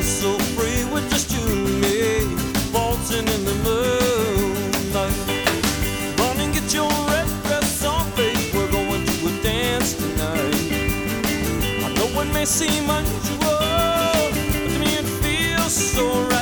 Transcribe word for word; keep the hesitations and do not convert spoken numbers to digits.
so free with just you and me, waltzing in the moonlight. Run and get your red dress on, babe, we're going to a dance tonight. I know it may seem unusual, but to me it feels so right.